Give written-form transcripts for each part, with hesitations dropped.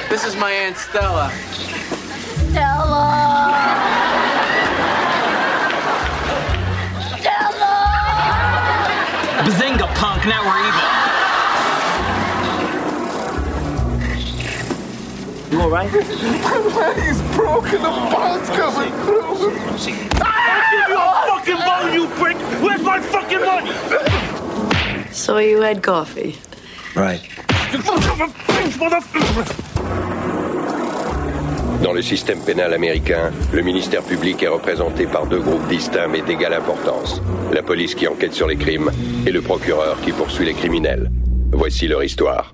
This is my Aunt Stella. Stella! Stella! Bazinga, punk, now we're even. You alright? He's broken, the bone's coming through. I'll give you a fucking bone, you prick! Where's my fucking money? So you had coffee? Right. Dans le système pénal américain, le ministère public est représenté par deux groupes distincts mais d'égale importance. La police qui enquête sur les crimes et le procureur qui poursuit les criminels. Voici leur histoire.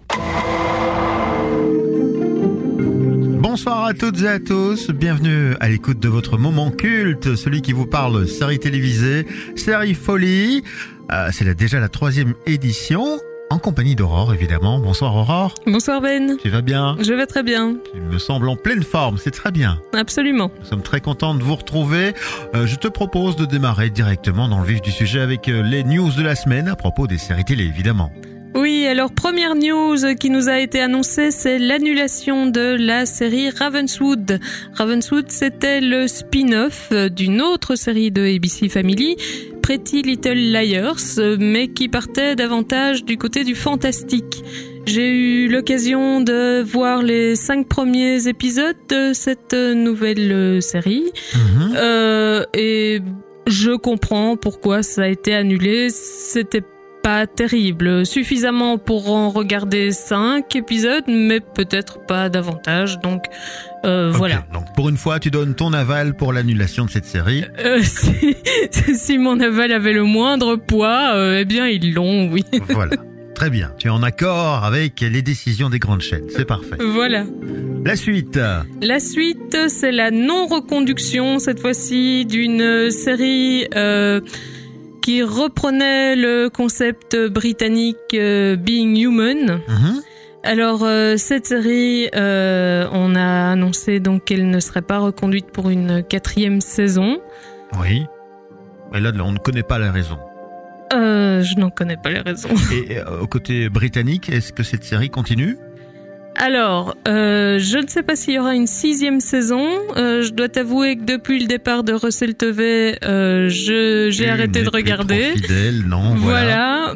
Bonsoir à toutes et à tous, bienvenue à l'écoute de votre moment culte, celui qui vous parle série télévisée, série folie. C'est déjà la 3e édition, en compagnie d'Aurore évidemment. Bonsoir Aurore. Bonsoir Ben. Tu vas bien? Je vais très bien. Tu me sembles en pleine forme, c'est très bien. Absolument. Nous sommes très contents de vous retrouver. Je te propose de démarrer directement dans le vif du sujet avec les news de la semaine à propos des séries télé évidemment. Oui, alors première news qui nous a été annoncée, c'est l'annulation de la série Ravenswood. Ravenswood, c'était le spin-off d'une autre série de ABC Family, Pretty Little Liars, mais qui partait davantage du côté du fantastique. J'ai eu l'occasion de voir les 5 premiers épisodes de cette nouvelle série, et je comprends pourquoi ça a été annulé. C'était pas terrible, suffisamment pour en regarder 5 épisodes, mais peut-être pas davantage, donc voilà. Donc pour une fois, tu donnes ton aval pour l'annulation de cette série. Si mon aval avait le moindre poids, eh bien ils l'ont, oui. Voilà, très bien, tu es en accord avec les décisions des grandes chaînes, c'est parfait. Voilà. La suite, c'est la non-reconduction, cette fois-ci, d'une série qui reprenait le concept britannique Being Human. Alors cette série, on a annoncé donc qu'elle ne serait pas reconduite pour une 4e saison. Oui, mais là on ne connaît pas la raison. Je n'en connais pas les raisons. Et au côté britannique, est-ce que cette série continue ? Alors, je ne sais pas s'il y aura une 6e saison. Je dois t'avouer que depuis le départ de Russell Tovey, j'ai arrêté de regarder. Trop fidèle, non, voilà.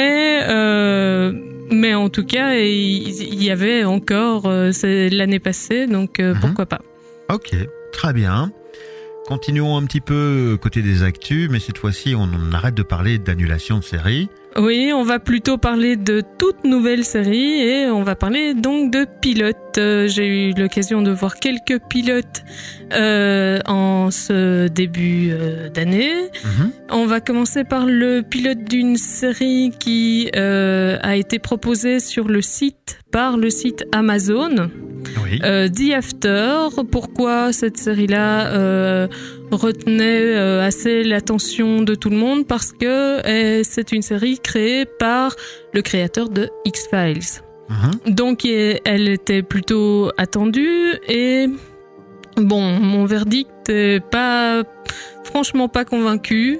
Mais en tout cas, il y avait encore c'est l'année passée, donc pourquoi pas. Ok, très bien. Continuons un petit peu côté des actus, mais cette fois-ci, on arrête de parler d'annulation de séries. Oui, on va plutôt parler de toute nouvelle série et on va parler donc de pilotes. J'ai eu l'occasion de voir quelques pilotes en ce début d'année. On va commencer par le pilote d'une série qui a été proposée par le site Amazon. Oui. The After. Pourquoi cette série-là retenait assez l'attention de tout le monde? Parce que c'est une série créée par le créateur de X-Files. Donc elle était plutôt attendue et bon, mon verdict est franchement pas convaincu.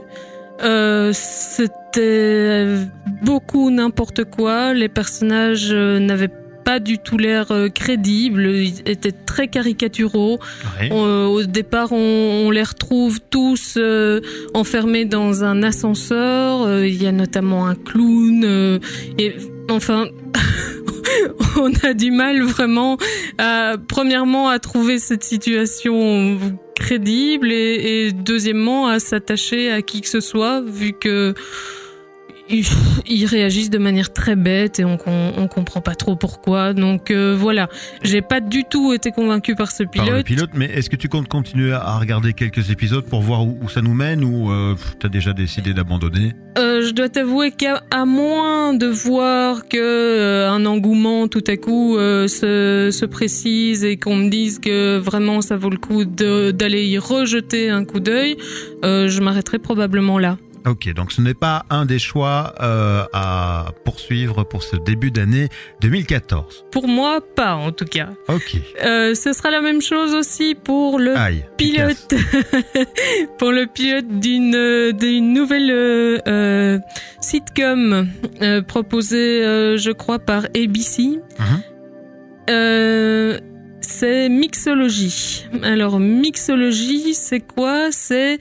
C'était beaucoup n'importe quoi. Les personnages n'avaient pas du tout l'air crédibles, ils étaient très caricaturaux. Oui. Au départ, on les retrouve tous enfermés dans un ascenseur. Il y a notamment un clown. Et enfin, on a du mal vraiment premièrement à trouver cette situation crédible et deuxièmement à s'attacher à qui que ce soit, vu que ils réagissent de manière très bête et on comprend pas trop pourquoi. Donc voilà, j'ai pas du tout été convaincue par ce pilote. Par le pilote, mais est-ce que tu comptes continuer à regarder quelques épisodes pour voir où ça nous mène ou t'as déjà décidé d'abandonner? Je dois t'avouer qu'à moins de voir que un engouement tout à coup se précise et qu'on me dise que vraiment ça vaut le coup d'aller y rejeter un coup d'œil, je m'arrêterai probablement là. Ok, donc ce n'est pas un des choix à poursuivre pour ce début d'année 2014. Pour moi, pas en tout cas. Ok. Ce sera la même chose aussi pour le pilote, pour le pilote d'une nouvelle sitcom proposée, je crois, par ABC. c'est mixologie. Alors mixologie, c'est quoi ? C'est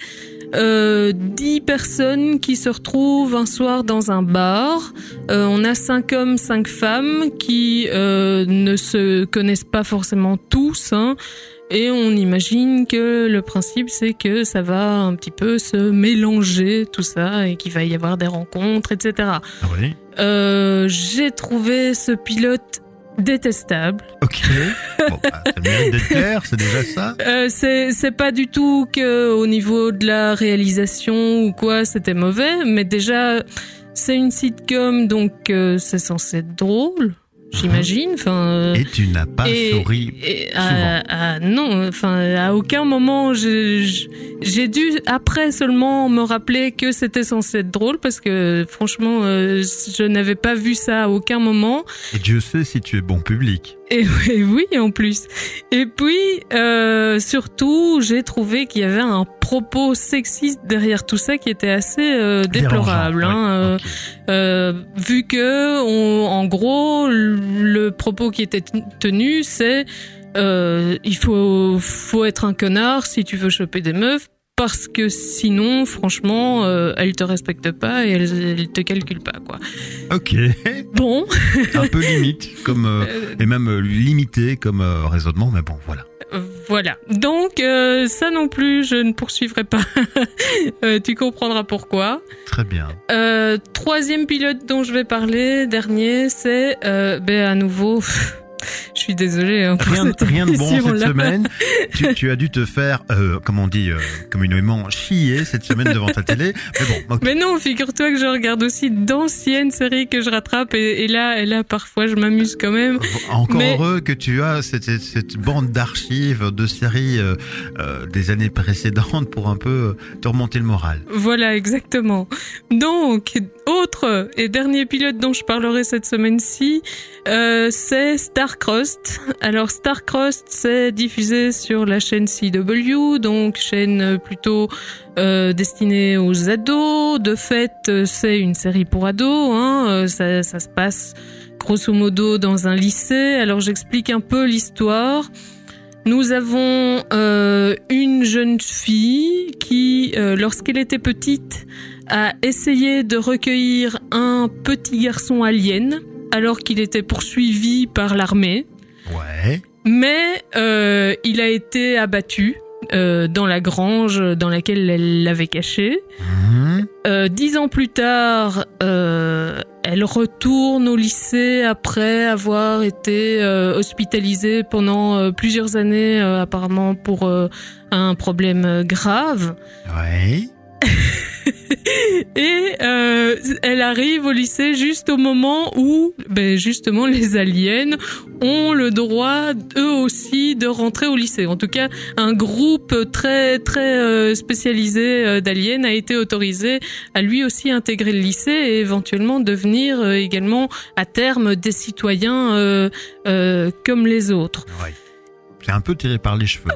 10 personnes qui se retrouvent un soir dans un bar. On a 5 hommes, 5 femmes qui ne se connaissent pas forcément tous, hein. Et on imagine que le principe, c'est que ça va un petit peu se mélanger, tout ça, et qu'il va y avoir des rencontres, etc. Oui. J'ai trouvé ce pilote détestable. Ok. Bon, ça mérite d'être clair, c'est déjà ça. C'est pas du tout que au niveau de la réalisation ou quoi, c'était mauvais, mais déjà, c'est une sitcom, donc c'est censé être drôle. J'imagine, enfin. Et tu n'as pas souri souvent. Non, enfin, à aucun moment j'ai dû après seulement me rappeler que c'était censé être drôle parce que franchement, je n'avais pas vu ça à aucun moment. Et Dieu sait si tu es bon public. Et oui, en plus. Et puis, surtout, j'ai trouvé qu'il y avait un propos sexiste derrière tout ça qui était assez déplorable. Hein, okay. Vu que, en gros, le propos qui était tenu, c'est il faut être un connard si tu veux choper des meufs. Parce que sinon, franchement, elle te respecte pas et elle te calcule pas, quoi. Ok. Bon. Un peu limite, comme et même limité comme raisonnement, mais bon, voilà. Voilà. Donc, ça non plus, je ne poursuivrai pas. Tu comprendras pourquoi. Très bien. Troisième pilote dont je vais parler, dernier, c'est, à nouveau... Je suis désolée. Hein, rien de bon cette semaine. Tu as dû te faire, comme on dit communément, chier cette semaine devant ta télé. Mais bon. Okay. Mais non, figure-toi que je regarde aussi d'anciennes séries que je rattrape et là, parfois, je m'amuse quand même. Encore heureux que tu as cette bande d'archives de séries des années précédentes pour un peu te remonter le moral. Voilà, exactement. Donc, autre et dernier pilote dont je parlerai cette semaine-ci, c'est Starcrossed. Alors Starcrossed, c'est diffusé sur la chaîne CW, donc chaîne plutôt destinée aux ados. De fait, c'est une série pour ados, hein. Ça se passe grosso modo dans un lycée. Alors j'explique un peu l'histoire. Nous avons une jeune fille qui, lorsqu'elle était petite, a essayé de recueillir un petit garçon alien alors qu'il était poursuivi par l'armée. Ouais. Mais il a été abattu dans la grange dans laquelle elle l'avait caché. 10 ans plus tard, elle retourne au lycée après avoir été hospitalisée pendant plusieurs années, apparemment pour un problème grave. Ouais. Et elle arrive au lycée juste au moment où, justement, les aliens ont le droit, eux aussi, de rentrer au lycée. En tout cas, un groupe très très spécialisé d'aliens a été autorisé à lui aussi intégrer le lycée et éventuellement devenir également à terme des citoyens comme les autres. Ouais. C'est un peu tiré par les cheveux.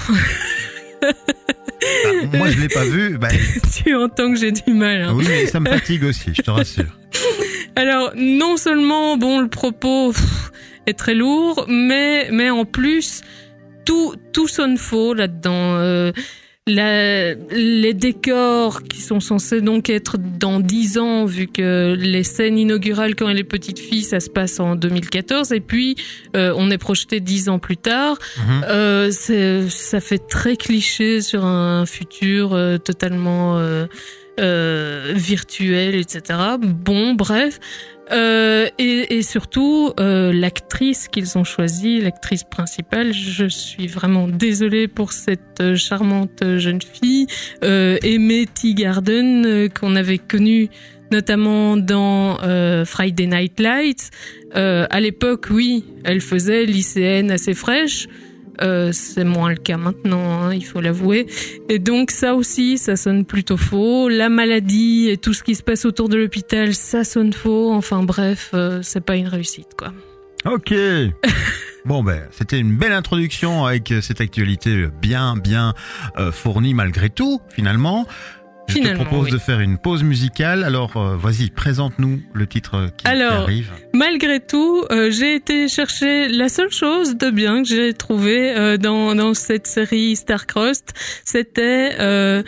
Moi, je l'ai pas vu. Tu entends que j'ai du mal. Hein. Oui, mais ça me fatigue aussi, je te rassure. Alors, non seulement, le propos est très lourd, mais en plus, tout sonne faux là-dedans. Les décors qui sont censés donc être dans 10 ans, vu que les scènes inaugurales quand elle est petite fille, ça se passe en 2014, et puis on est projeté 10 ans plus tard. Ça fait très cliché sur un futur totalement virtuel, etc. Bon, bref. Et surtout l'actrice qu'ils ont choisie, l'actrice principale, je suis vraiment désolée pour cette charmante jeune fille, Aimée Teegarden, qu'on avait connue notamment dans Friday Night Lights. À l'époque, oui, elle faisait lycéenne assez fraîche. C'est moins le cas maintenant, hein, il faut l'avouer. Et donc ça aussi, ça sonne plutôt faux. La maladie et tout ce qui se passe autour de l'hôpital, ça sonne faux. Enfin bref, c'est pas une réussite, quoi. Ok. Bon, c'était une belle introduction avec cette actualité bien fournie malgré tout, finalement. Je te propose de faire une pause musicale. Alors, vas-y, présente-nous le titre qui arrive. Malgré tout, j'ai été chercher la seule chose de bien que j'ai trouvé dans cette série Starcrossed. C'était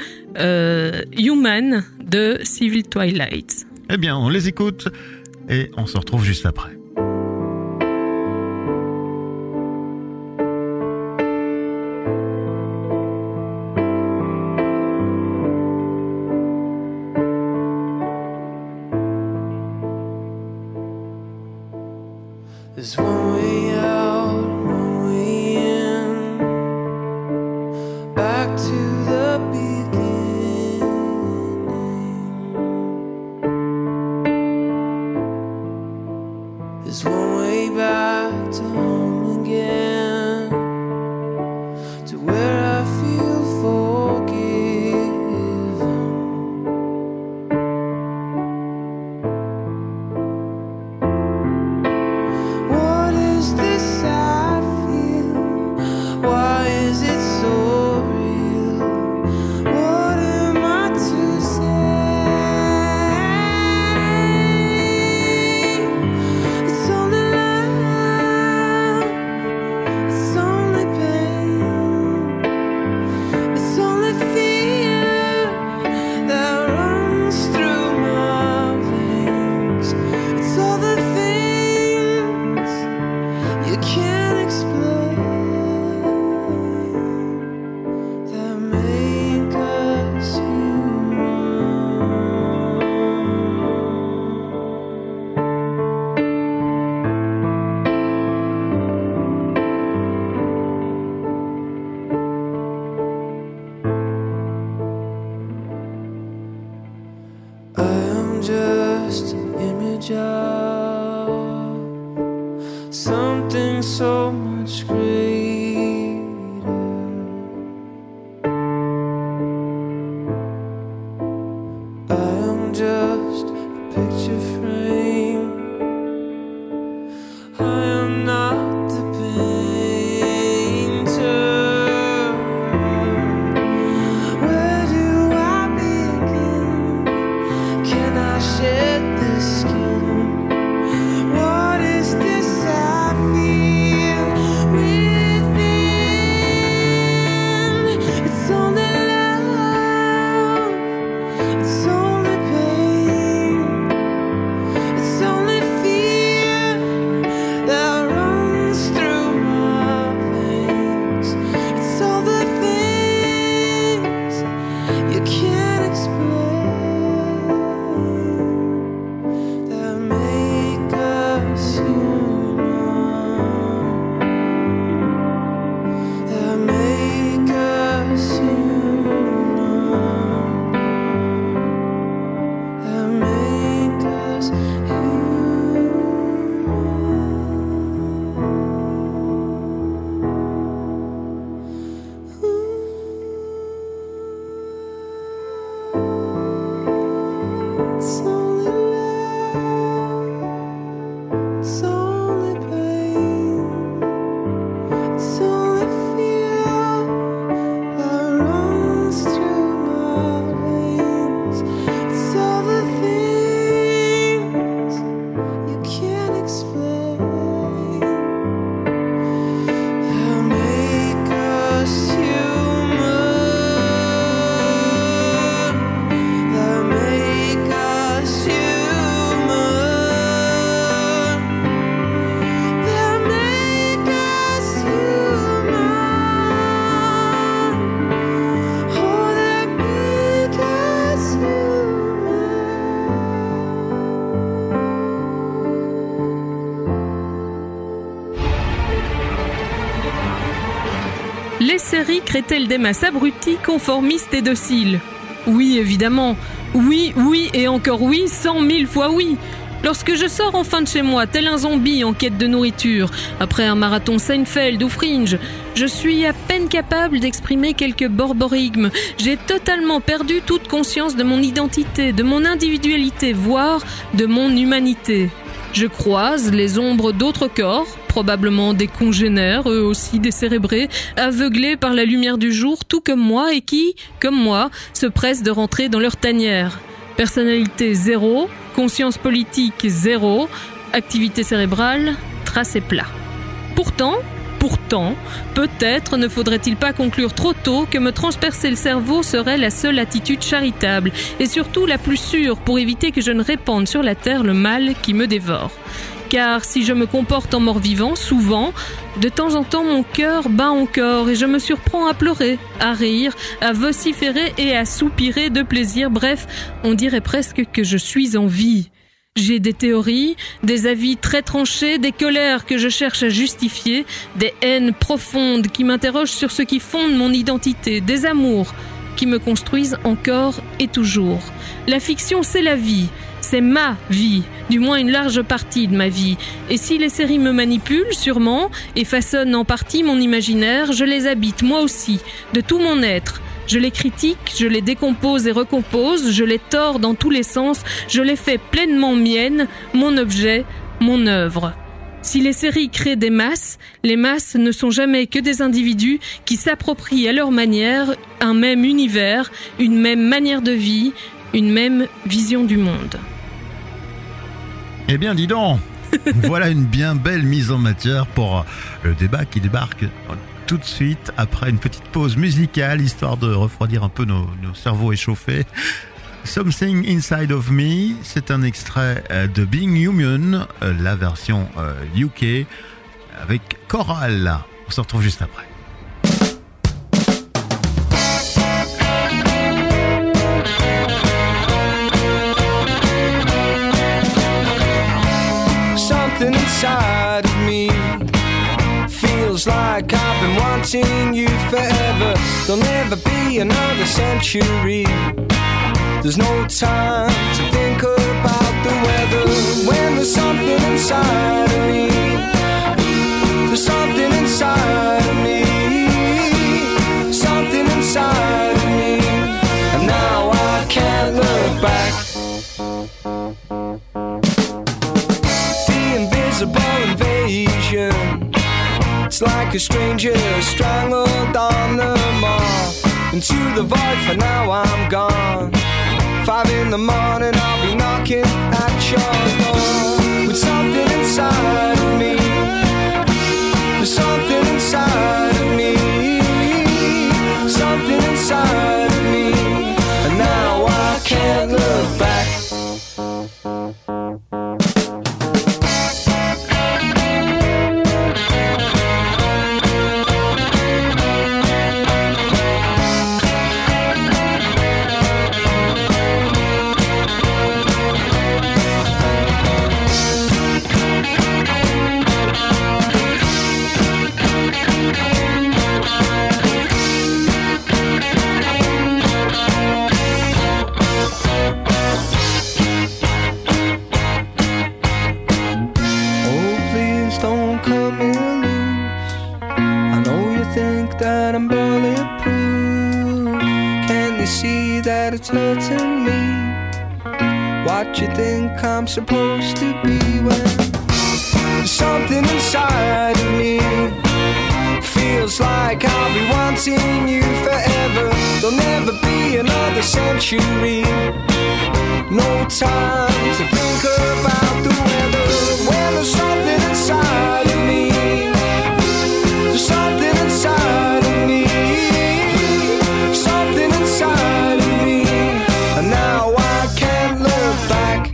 Human de Civil Twilight. Eh bien, on les écoute et on se retrouve juste après. There's one way out, one way in, back to the beginning. There's one way back to home again, to where I feel forgiven. What is this I feel? Why is it so real? What am I to say? It's only love, it's only pain, it's only fear that runs through my veins. It's all the things you can't explain that make us human. I am just an image of something so much greater. I am just a picture frame. I am not the painter. Where do I begin? Can I shed this skin? What is this I feel within? It's only love, it's only pain, it's only fear that runs through my veins. It's all the things you can't explain that make us human, that make us human, that make us It's only love, it's only pain, it's only fear that runs through my veins. It's all the things you can't explain that make us human, that make us human, that make us human, oh, that make us human. Les séries créent-elles des masses abruties, conformistes et dociles ? Oui, évidemment. Oui, oui et encore oui, 100 000 fois oui. Lorsque je sors enfin de chez moi, tel un zombie en quête de nourriture, après un marathon Seinfeld ou Fringe, je suis à peine capable d'exprimer quelques borborigmes. J'ai totalement perdu toute conscience de mon identité, de mon individualité, voire de mon humanité. Je croise les ombres d'autres corps, probablement des congénères, eux aussi décérébrés, aveuglés par la lumière du jour, tout comme moi, et qui, comme moi, se pressent de rentrer dans leur tanière. Personnalité 0, conscience politique 0, activité cérébrale, tracé plat. Pourtant, peut-être ne faudrait-il pas conclure trop tôt que me transpercer le cerveau serait la seule attitude charitable et surtout la plus sûre pour éviter que je ne répande sur la terre le mal qui me dévore. Car si je me comporte en mort-vivant, souvent, de temps en temps mon cœur bat encore et je me surprends à pleurer, à rire, à vociférer et à soupirer de plaisir. Bref, on dirait presque que je suis en vie. J'ai des théories, des avis très tranchés, des colères que je cherche à justifier, des haines profondes qui m'interrogent sur ce qui fonde mon identité, des amours qui me construisent encore et toujours. La fiction, c'est la vie, c'est ma vie, du moins une large partie de ma vie. Et si les séries me manipulent, sûrement, et façonnent en partie mon imaginaire, je les habite moi aussi, de tout mon être. Je les critique, je les décompose et recompose, je les tords dans tous les sens, je les fais pleinement miennes, mon objet, mon œuvre. Si les séries créent des masses, les masses ne sont jamais que des individus qui s'approprient à leur manière un même univers, une même manière de vie, une même vision du monde. Eh bien, dis donc, voilà une bien belle mise en matière pour le débat qui débarque tout de suite après une petite pause musicale, histoire de refroidir un peu nos cerveaux échauffés. Something Inside of Me, c'est un extrait de Being Human, la version UK, avec Coral. On se retrouve juste après. Something inside of me feels like I've been wanting you forever. There'll never be another century. There's no time to think about the weather. When there's something inside of me, there's something inside of me, something inside of me, and now I can't look back. The invisible invasion, it's like a stranger strangled on the mall. Into the void, for now I'm gone. 5 in the morning, I'll be knocking at your door. With something inside of me, there's something inside of me, something inside of me, and now I can't look back. It's hurting me. What you think I'm supposed to be when there's something inside of me feels like I'll be wanting you forever. There'll never be another century. No time to think about the weather. When there's something inside of me, there's something inside of me, something inside of me, and now I can't look back.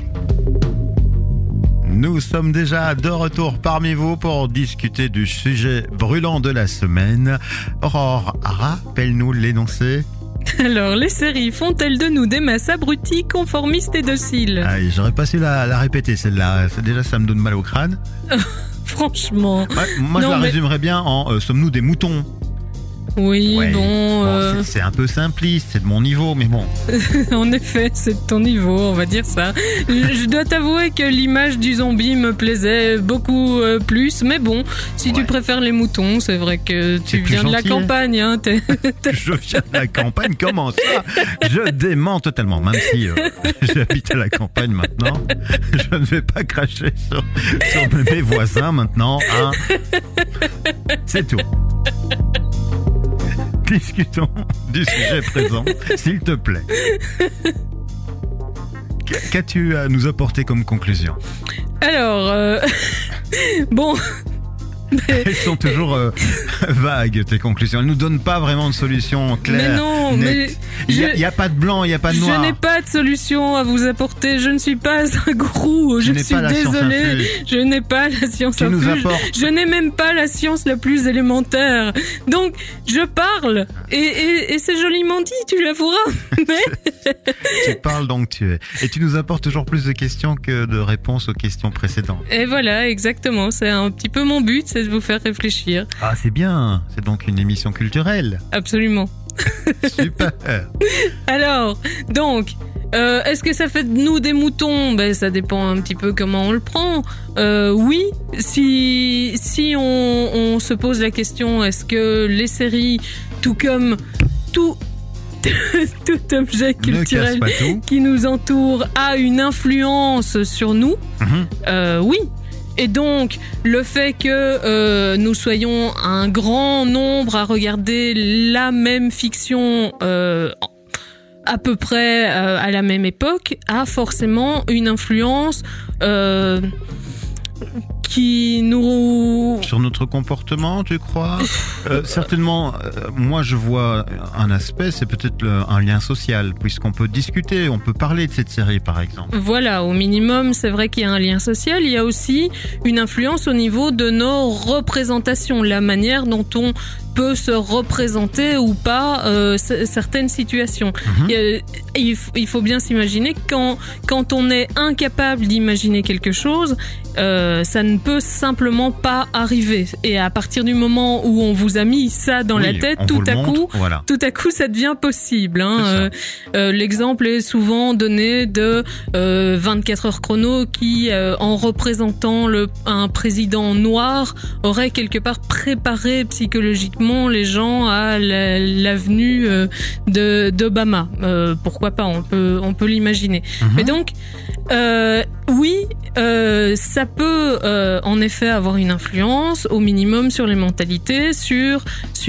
Nous sommes déjà de retour parmi vous pour discuter du sujet brûlant de la semaine. Aurore, rappelle-nous l'énoncé. Alors, les séries font-elles de nous des masses abruties, conformistes et dociles? Ah, j'aurais pas su la répéter celle-là. Déjà, ça me donne mal au crâne. Franchement. Ouais, moi, je la résumerais bien en sommes-nous des moutons? Oui, Ouais. bon, c'est un peu simpliste, c'est de mon niveau, mais bon. en effet, c'est de ton niveau, on va dire ça. Je dois t'avouer que l'image du zombie me plaisait beaucoup plus, mais bon, si tu Ouais. préfères les moutons, c'est vrai que C'est tu plus viens de la gentil. campagne, hein. Je viens de la campagne, comment ça? Je dément totalement, même si j'habite à la campagne maintenant. Je ne vais pas cracher sur mes voisins maintenant, hein. C'est tout. Discutons du sujet présent, s'il te plaît. Qu'as-tu à nous apporter comme conclusion? Alors, bon... Elles sont toujours vagues, tes conclusions. Elles nous donnent pas vraiment de solution claire. Mais non, nette. mais Il y a pas de blanc, il y a pas de noir. Je n'ai pas de solution à vous apporter. Je ne suis pas un gourou. Tu Je n'es suis pas la science désolée. infuse. Je n'ai pas la science Tu nous infuse. apportes. Je n'ai même pas la science la plus élémentaire. Donc, je parle. Et c'est joliment dit, tu l'avoueras. Mais Tu parles donc tu es. Et tu nous apportes toujours plus de questions que de réponses aux questions précédentes. et voilà, exactement. C'est un petit peu mon but, c'est de vous faire réfléchir. Ah, c'est bien. C'est donc une émission culturelle. Absolument. Super. Alors, donc, est-ce que ça fait de nous des moutons? Ben, ça dépend un petit peu comment on le prend. Oui, si on se pose la question, est-ce que les séries, tout comme tout objet Ne culturel casse pas tout. qui nous entoure a une influence sur nous? Oui. Et donc, le fait que nous soyons un grand nombre à regarder la même fiction à peu près à la même époque a forcément une influence qui nous... Sur notre comportement, tu crois? Certainement, moi je vois un aspect, c'est peut-être un lien social, puisqu'on peut discuter, on peut parler de cette série par exemple. Voilà, au minimum, c'est vrai qu'il y a un lien social. Il y a aussi une influence au niveau de nos représentations, la manière dont on peut se représenter ou pas certaines situations. Il faut bien s'imaginer que quand on est incapable d'imaginer quelque chose, ça ne peut simplement pas arriver. Et à partir du moment où on vous a mis ça dans la tête, tout à coup, ça devient possible. Hein. L'exemple est souvent donné de 24 heures chrono qui, en représentant un président noir, aurait quelque part préparé psychologiquement les gens à l'avenue d'Obama. Pourquoi pas, on peut l'imaginer. Mais donc, oui, ça peut en effet avoir une influence au minimum sur les mentalités, sur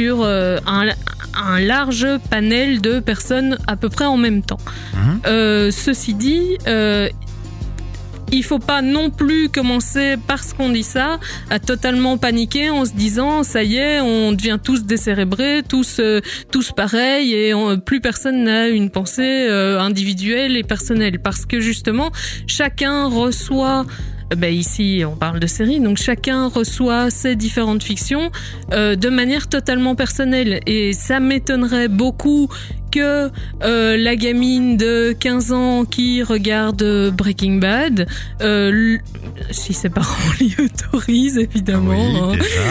un large panel de personnes à peu près en même temps. Ceci dit, il faut pas non plus commencer parce qu'on dit ça à totalement paniquer en se disant ça y est, on devient tous décérébrés, tous pareils et plus personne n'a une pensée individuelle et personnelle, parce que justement chacun reçoit ici on parle de séries, donc chacun reçoit ces différentes fictions de manière totalement personnelle, et ça m'étonnerait beaucoup que la gamine de 15 ans qui regarde Breaking Bad, si ses parents l'y autorisent évidemment,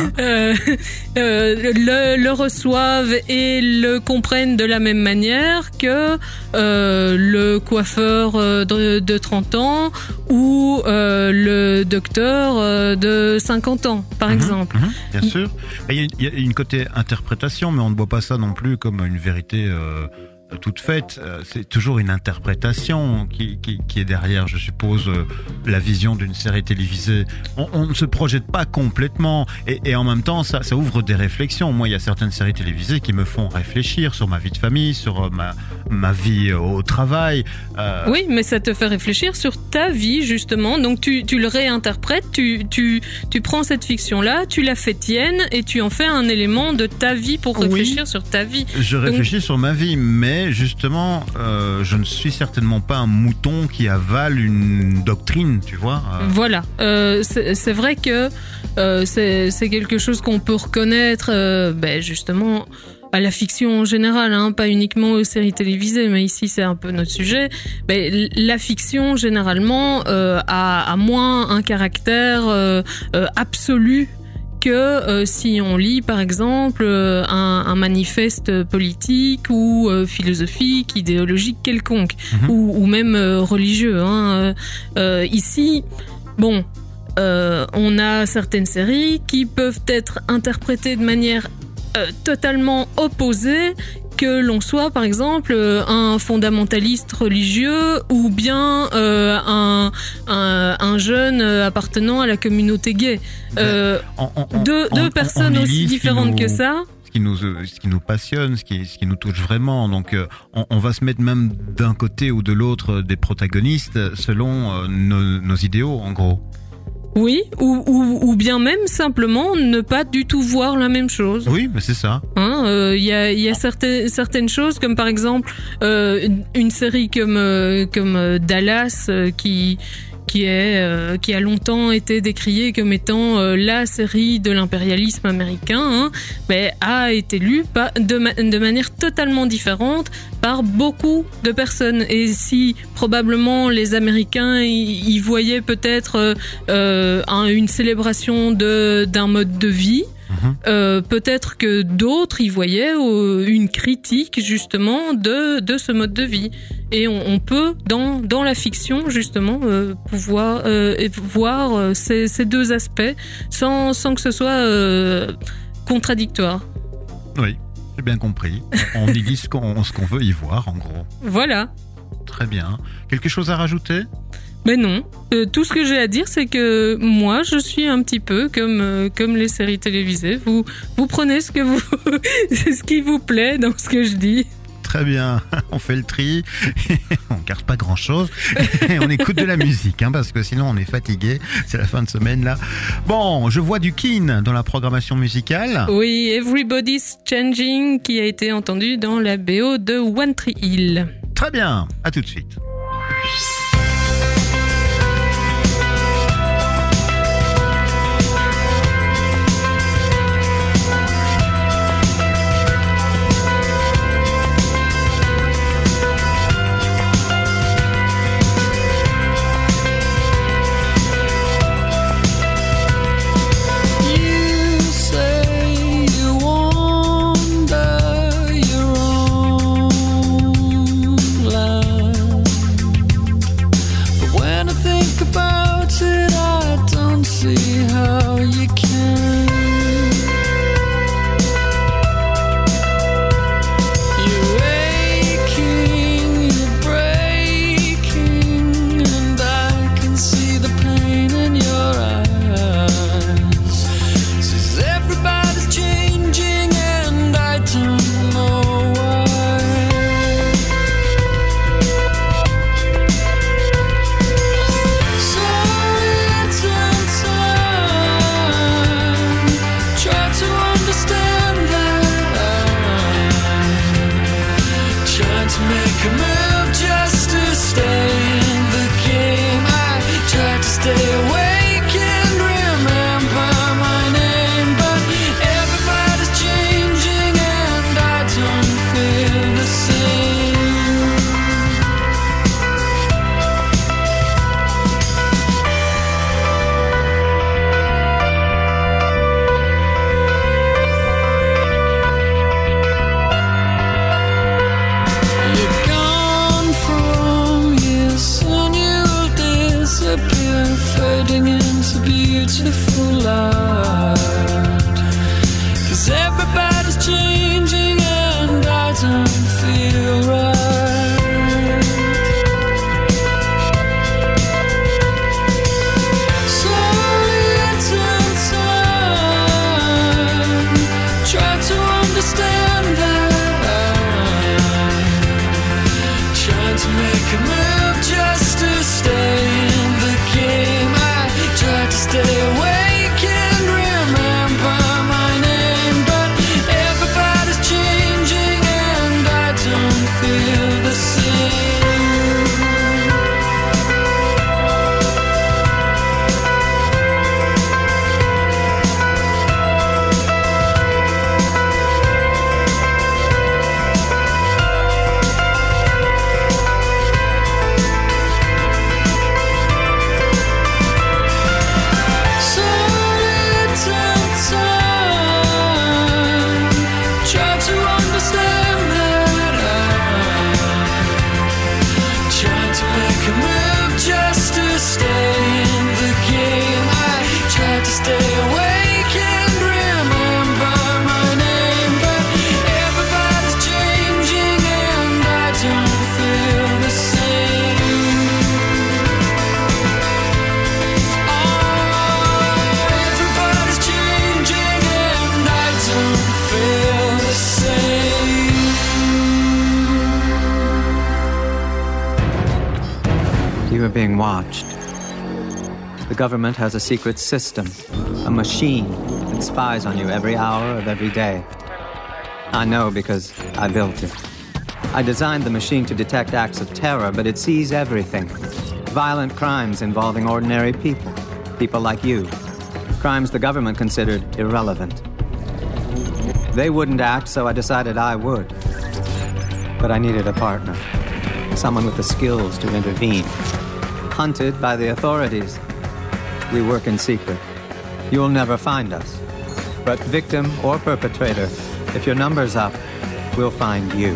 le reçoivent et le comprennent de la même manière que le coiffeur de 30 ans ou le docteur de 50 ans, par exemple. Bien sûr. Il y a une côté interprétation, mais on ne voit pas ça non plus comme une vérité toute faite. C'est toujours une interprétation qui est derrière, je suppose, la vision d'une série télévisée. On ne se projette pas complètement, et en même temps ça ouvre des réflexions. Moi, il y a certaines séries télévisées qui me font réfléchir sur ma vie de famille, sur ma vie au travail. Oui, mais ça te fait réfléchir sur ta vie justement, donc tu le réinterprètes, tu prends cette fiction-là, tu la fais tienne et tu en fais un élément de ta vie pour réfléchir sur ta vie. Je réfléchis sur ma vie, mais justement, je ne suis certainement pas un mouton qui avale une doctrine, tu vois. Voilà, c'est vrai que c'est quelque chose qu'on peut reconnaître, justement, à la fiction en général, hein, pas uniquement aux séries télévisées, mais ici c'est un peu notre sujet. La fiction généralement a moins un caractère absolu que si on lit par exemple un manifeste politique ou philosophique, idéologique quelconque, ou même religieux. Ici, bon, on a certaines séries qui peuvent être interprétées de manière totalement opposée, que l'on soit par exemple un fondamentaliste religieux ou bien un jeune appartenant à la communauté gay. Deux personnes aussi différentes que ça. Ce qui nous passionne, ce qui nous touche vraiment. Donc, on va se mettre même d'un côté ou de l'autre des protagonistes selon nos idéaux, en gros. Oui, ou bien même simplement ne pas du tout voir la même chose. Oui, mais c'est ça. Il y a certaines choses, comme par exemple une série comme Dallas qui a longtemps été décriée comme étant la série de l'impérialisme américain, mais a été lue de manière totalement différente par beaucoup de personnes. Et si probablement les Américains y voyaient peut-être une célébration d'un mode de vie, peut-être que d'autres y voyaient une critique justement de ce mode de vie. Et on peut dans la fiction justement pouvoir voir ces deux aspects sans que ce soit contradictoire. Oui, j'ai bien compris. On y dit ce qu'on veut y voir, en gros. Voilà. Très bien. Quelque chose à rajouter ? Mais non. Tout ce que j'ai à dire, c'est que moi, je suis un petit peu comme les séries télévisées. Vous prenez ce qui vous plaît dans ce que je dis. Très bien, on fait le tri, on garde pas grand chose, et on écoute de la musique, parce que sinon on est fatigué, c'est la fin de semaine là. Bon, je vois du Keane dans la programmation musicale. Oui, Everybody's Changing, qui a été entendu dans la BO de One Tree Hill. Très bien, à tout de suite. being watched. The government has a secret system, a machine that spies on you every hour of every day. I know because I built it. I designed the machine to detect acts of terror, but it sees everything. Violent crimes involving ordinary people, people like you. Crimes the government considered irrelevant. They wouldn't act, so I decided I would. But I needed a partner, someone with the skills to intervene. Hunted by the authorities. We work in secret. You'll never find us. But victim or perpetrator, if your number's up, we'll find you.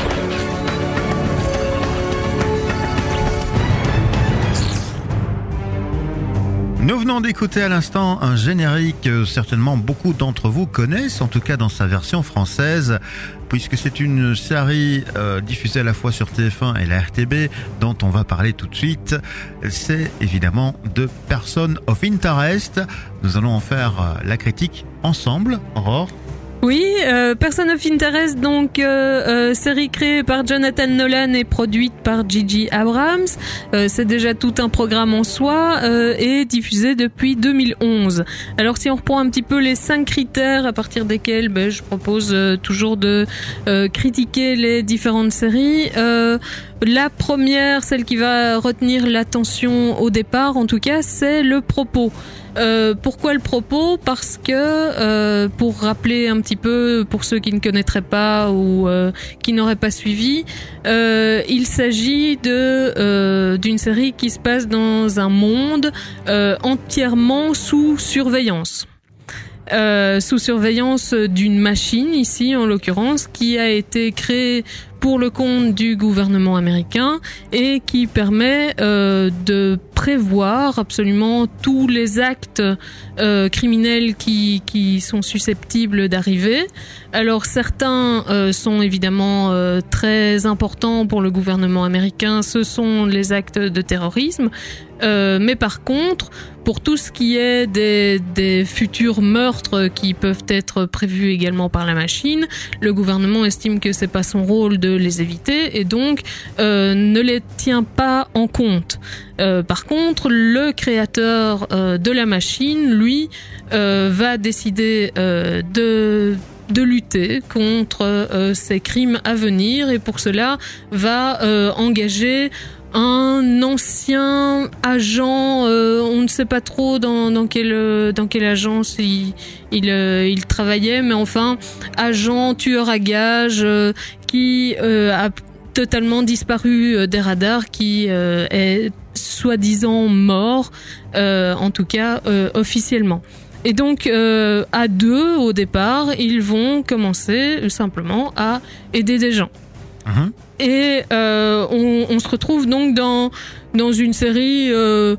Nous venons d'écouter à l'instant un générique que certainement beaucoup d'entre vous connaissent, en tout cas dans sa version française, puisque c'est une série diffusée à la fois sur TF1 et la RTB, dont on va parler tout de suite. C'est évidemment de Person of Interest. Nous allons en faire la critique ensemble, Aurore. Oui, Person of Interest, donc série créée par Jonathan Nolan et produite par J.J. Abrams. C'est déjà tout un programme en soi et diffusé depuis 2011. Alors si on reprend un petit peu les 5 critères à partir desquels je propose toujours de critiquer les différentes séries. La première, celle qui va retenir l'attention au départ, en tout cas, c'est le propos. Pourquoi le propos ? Parce que, pour rappeler un petit peu, pour ceux qui ne connaîtraient pas ou qui n'auraient pas suivi, il s'agit d'une série qui se passe dans un monde entièrement sous surveillance. Sous surveillance d'une machine, ici en l'occurrence, qui a été créée pour le compte du gouvernement américain et qui permet de prévoir absolument tous les actes criminels qui sont susceptibles d'arriver. Alors certains sont évidemment très importants pour le gouvernement américain, ce sont les actes de terrorisme. Mais par contre, pour tout ce qui est des futurs meurtres qui peuvent être prévus également par la machine, le gouvernement estime que c'est pas son rôle de les éviter et donc ne les tient pas en compte. Par contre, le créateur de la machine, lui, va décider de lutter contre ces crimes à venir et pour cela va engager un ancien agent, on ne sait pas trop dans quelle agence il travaillait, mais enfin agent tueur à gages qui a totalement disparu des radars, qui est soi-disant mort, en tout cas officiellement. Et donc à deux au départ, ils vont commencer simplement à aider des gens. Mmh. Et on se retrouve donc dans une série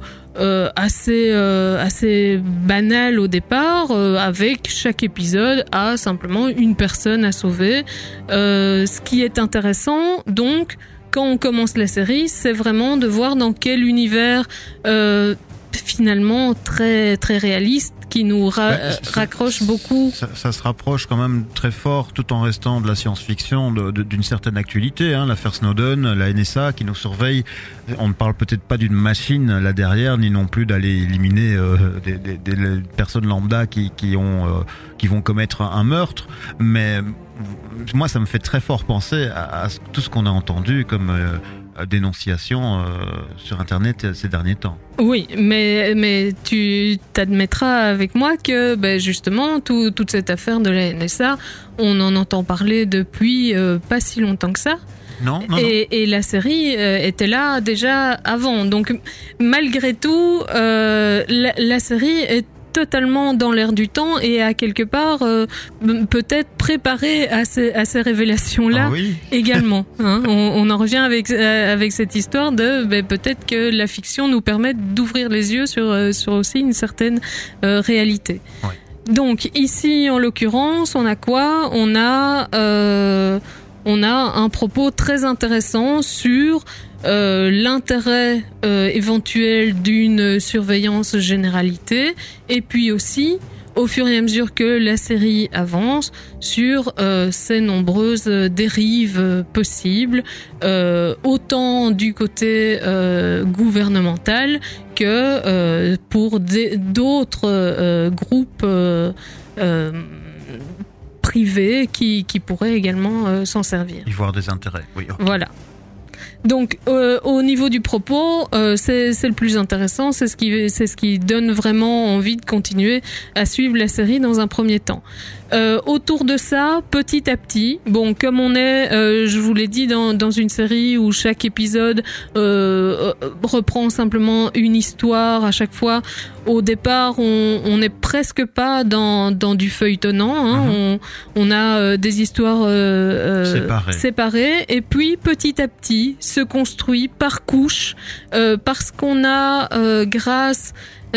assez banale au départ, avec chaque épisode a simplement une personne à sauver. Ce qui est intéressant donc quand on commence la série, c'est vraiment de voir dans quel univers finalement très très réaliste qui nous raccroche beaucoup. Ça se rapproche quand même très fort, tout en restant de la science-fiction, d'une certaine actualité. L'affaire Snowden, la NSA qui nous surveille. On ne parle peut-être pas d'une machine là derrière, ni non plus d'aller éliminer des personnes lambda qui vont commettre un meurtre. Mais moi, ça me fait très fort penser à tout ce qu'on a entendu comme dénonciation sur Internet ces derniers temps. Oui, mais tu t'admettras avec moi que justement toute cette affaire de la NSA, on en entend parler depuis pas si longtemps que ça. Non. Et la série était là déjà avant. Donc malgré tout, la série est totalement dans l'air du temps et à quelque part peut-être préparé à ces révélations-là également. On en revient avec cette histoire de peut-être que la fiction nous permet d'ouvrir les yeux sur aussi une certaine réalité. Oui. Donc ici, en l'occurrence, on a quoi ? On a un propos très intéressant sur l'intérêt éventuel d'une surveillance généralité et puis aussi au fur et à mesure que la série avance sur ces nombreuses dérives possibles, autant du côté gouvernemental que pour d'autres groupes privés qui pourraient également s'en servir. Y voir des intérêts, oui. Okay. Voilà. Donc au niveau du propos, c'est le plus intéressant, c'est ce qui donne vraiment envie de continuer à suivre la série dans un premier temps. Autour de ça, petit à petit, bon, comme on est, je vous l'ai dit, dans une série où chaque épisode reprend simplement une histoire à chaque fois. Au départ, on n'est presque pas dans du feuilletonnant. Hein. On a des histoires séparées, et puis petit à petit se construit par couches, parce qu'on a grâce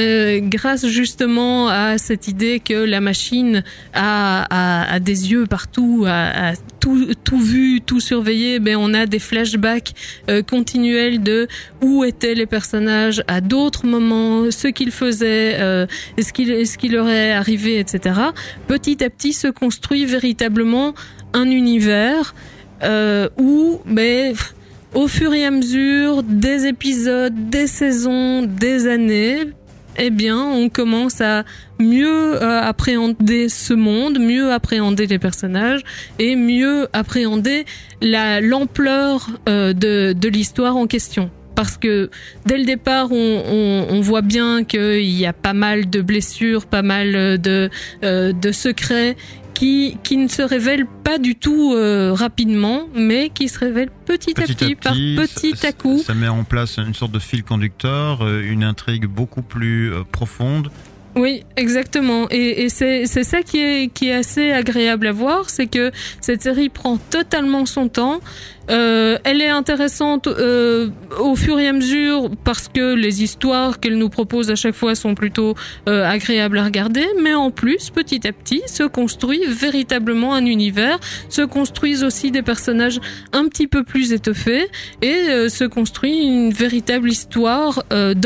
justement à cette idée que la machine a des yeux partout, a tout vu, tout surveillé, ben on a des flashbacks continuels de où étaient les personnages à d'autres moments, ce qu'ils faisaient, ce qui leur est arrivé, etc. Petit à petit se construit véritablement un univers où, ben, au fur et à mesure des épisodes, des saisons, des années, eh bien, on commence à mieux appréhender ce monde, mieux appréhender les personnages et mieux appréhender l'ampleur de l'histoire en question. Parce que dès le départ, on voit bien qu'il y a pas mal de blessures, pas mal de secrets qui ne se révèlent pas du tout rapidement, mais qui se révèlent petit à petit, à coup. Ça met en place une sorte de fil conducteur, une intrigue beaucoup plus profonde. Oui, exactement. Et c'est ça qui est assez agréable à voir, c'est que cette série prend totalement son temps. Elle est intéressante au fur et à mesure parce que les histoires qu'elle nous propose à chaque fois sont plutôt agréables à regarder, mais en plus, petit à petit, se construit véritablement un univers, se construisent aussi des personnages un petit peu plus étoffés et se construit une véritable histoire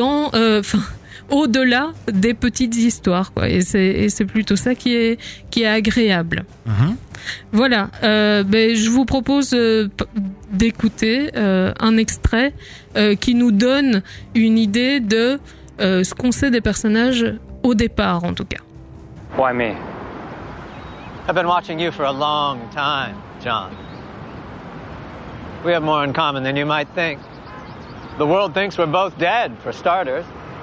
au-delà des petites histoires, quoi. Et c'est plutôt ça qui est agréable. Voilà. Je vous propose d'écouter un extrait qui nous donne une idée de ce qu'on sait des personnages au départ, en tout cas. Why me? I've been watching you for a long time, John. We have more in common than you might think. The world thinks we're both dead, for starters.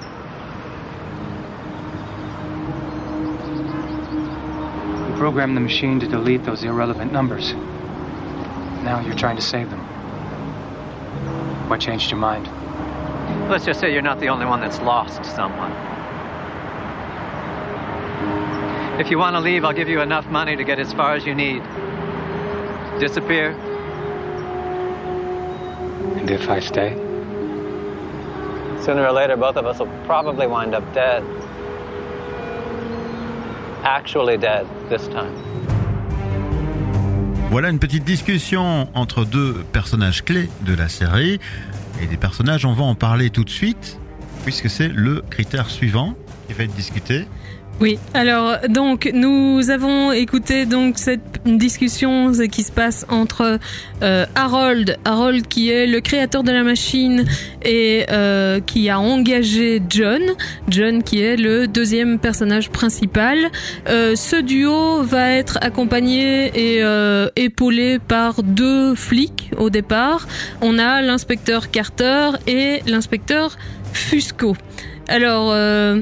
Programmed the machine to delete those irrelevant numbers. Now you're trying to save them. What changed your mind? Let's just say you're not the only one that's lost someone. If you want to leave, I'll give you enough money to get as far as you need. Disappear. And if I stay? Sooner or later, both of us will probably wind up dead. Actually dead this time. Voilà une petite discussion entre deux personnages clés de la série. Et des personnages, on va en parler tout de suite, puisque c'est le critère suivant qui va être discuté. Oui, alors donc nous avons écouté donc cette discussion qui se passe entre Harold qui est le créateur de la machine et qui a engagé John qui est le deuxième personnage principal. Ce duo va être accompagné et épaulé par deux flics au départ. On a l'inspecteur Carter et l'inspecteur Fusco. Alors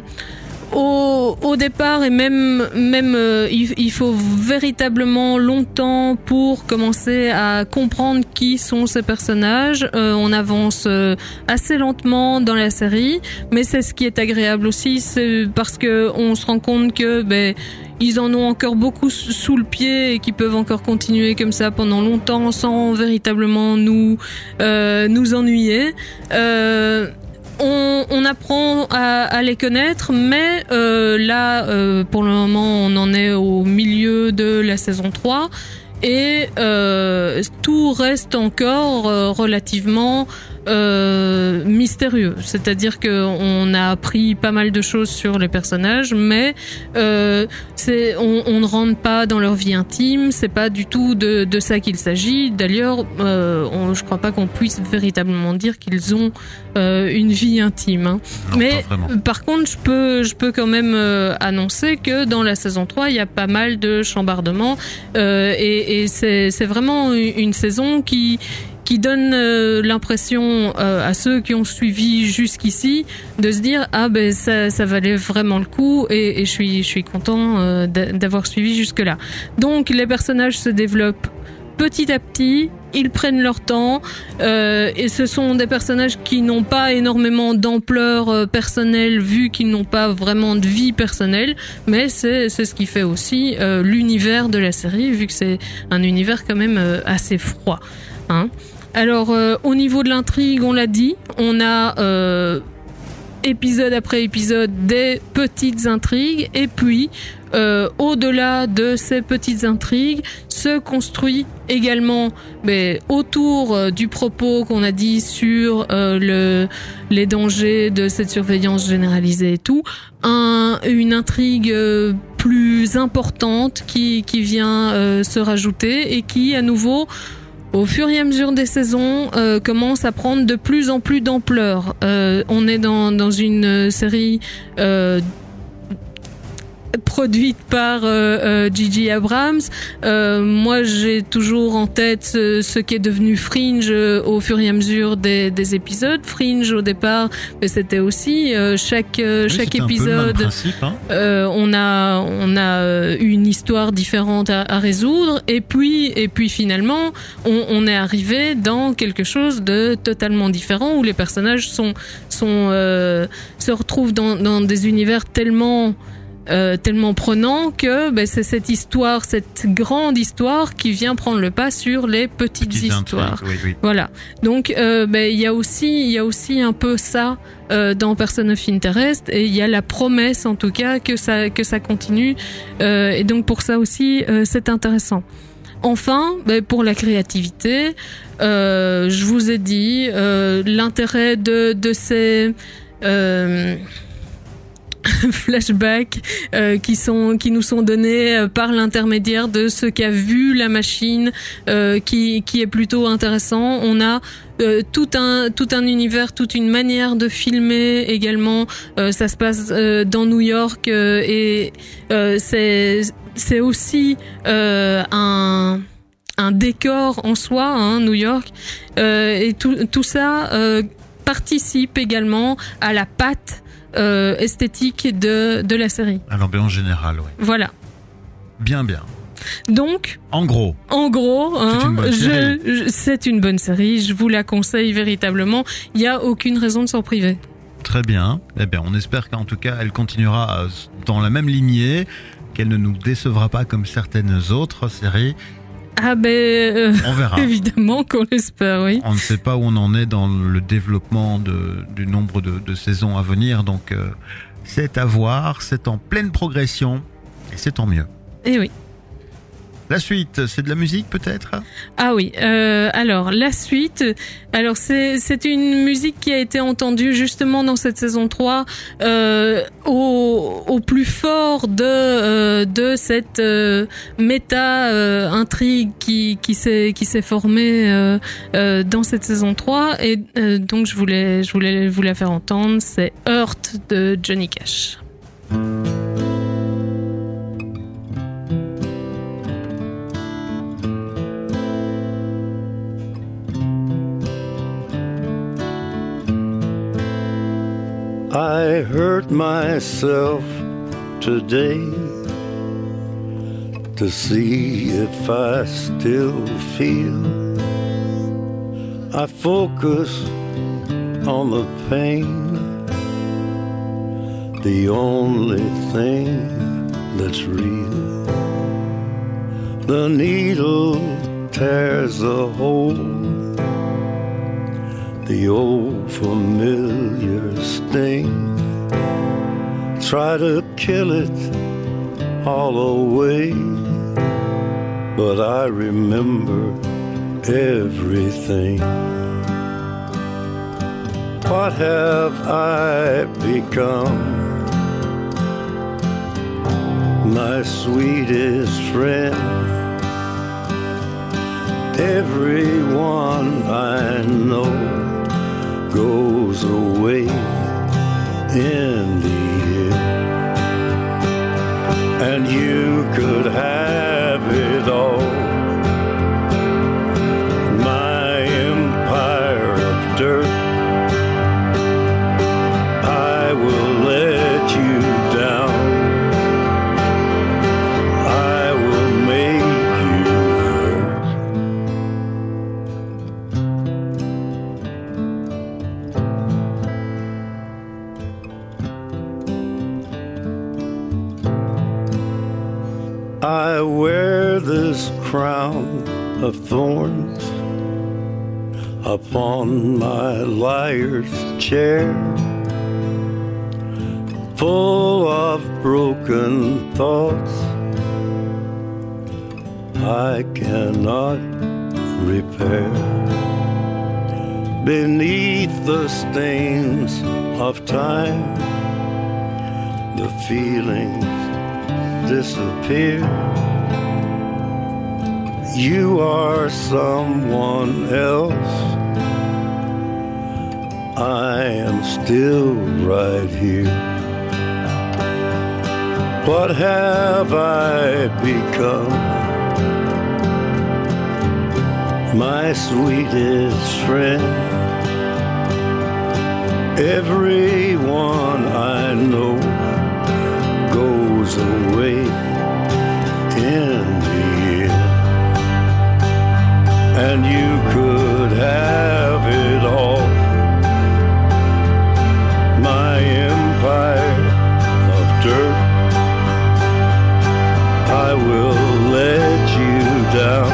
au départ et même il faut véritablement longtemps pour commencer à comprendre qui sont ces personnages. On avance assez lentement dans la série, mais c'est ce qui est agréable aussi, c'est parce que on se rend compte que ils en ont encore beaucoup sous le pied et qu'ils peuvent encore continuer comme ça pendant longtemps sans véritablement nous ennuyer. On apprend à les connaître, mais là, pour le moment, on en est au milieu de la saison 3 et tout reste encore relativement mystérieux. C'est-à-dire qu'on a appris pas mal de choses sur les personnages, mais on ne rentre pas dans leur vie intime. C'est pas du tout de ça qu'il s'agit. D'ailleurs, je crois pas qu'on puisse véritablement dire qu'ils ont une vie intime. Hein. Non, mais par contre, je peux quand même annoncer que dans la saison 3, il y a pas mal de chambardements et c'est vraiment une saison qui donne l'impression à ceux qui ont suivi jusqu'ici de se dire ça valait vraiment le coup et je suis content d'avoir suivi jusque-là. Donc les personnages se développent petit à petit, ils prennent leur temps et ce sont des personnages qui n'ont pas énormément d'ampleur personnelle vu qu'ils n'ont pas vraiment de vie personnelle, mais c'est ce qui fait aussi l'univers de la série vu que c'est un univers quand même assez froid. Hein. Alors au niveau de l'intrigue, on l'a dit, on a épisode après épisode des petites intrigues et puis au-delà de ces petites intrigues se construit également autour du propos qu'on a dit sur les dangers de cette surveillance généralisée et tout, une intrigue plus importante qui vient se rajouter et qui à nouveau au fur et à mesure des saisons, commence à prendre de plus en plus d'ampleur. On est dans une série produite par J.J. Abrams. Moi, j'ai toujours en tête ce qui est devenu Fringe au fur et à mesure des épisodes. Fringe, au départ, c'était aussi chaque épisode. Principe, hein. On a une histoire différente à résoudre, et puis finalement, on est arrivé dans quelque chose de totalement différent où les personnages se retrouvent dans des univers tellement prenant que c'est cette grande histoire qui vient prendre le pas sur les petites histoires. Oui. Voilà. Donc il y a aussi un peu ça dans Person of Interest, et il y a la promesse en tout cas que ça continue, et donc pour ça aussi c'est intéressant. Enfin, pour la créativité, je vous ai dit l'intérêt de ces flashbacks qui nous sont donnés par l'intermédiaire de ce qu'a vu la machine, qui est plutôt intéressant. On a tout un univers, toute une manière de filmer également. Ça se passe dans New York et c'est aussi un décor en soi, hein, New York, et tout ça participe également à la patte esthétique de la série. À l'ambiance générale, oui. Voilà. Bien. Donc, en gros, hein, c'est une bonne série. Je vous la conseille véritablement. Il n'y a aucune raison de s'en priver. Très bien. Eh bien, on espère qu'en tout cas, elle continuera dans la même lignée, qu'elle ne nous décevra pas comme certaines autres séries. On verra. Évidemment qu'on l'espère, oui. On ne sait pas où on en est dans le développement du nombre de saisons à venir, donc c'est à voir, c'est en pleine progression, et c'est tant mieux. Eh oui. La suite, c'est de la musique peut-être ? Ah oui, alors la suite, c'est une musique qui a été entendue justement dans cette saison 3 au plus fort de cette méta-intrigue qui s'est formée dans cette saison 3, et donc je voulais vous la faire entendre. C'est Hurt de Johnny Cash. I hurt myself today to see if I still feel. I focus on the pain, the only thing that's real. The needle tears a hole, the old familiar sting. Try to kill it all away, but I remember everything. What have I become? My sweetest friend, everyone I know goes away in the end, and you could have it all. My empire of dirt, I will let you down. I will make you hurt. I wear this crown of thorns upon my liar's chair, full of broken thoughts I cannot repair. Beneath the stains of time, the feelings disappear. You are someone else. I am still right here. What have I become? My sweetest friend, everyone I know goes away in the end, and you could have it all. My empire of dirt, I will let you down.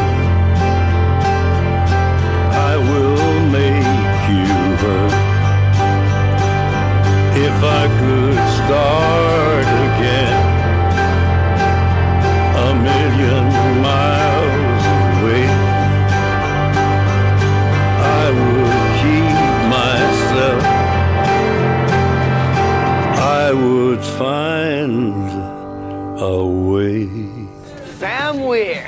I will make you hurt. If I could start again, a million miles away, I would keep myself. I would find a way. Sam Weir.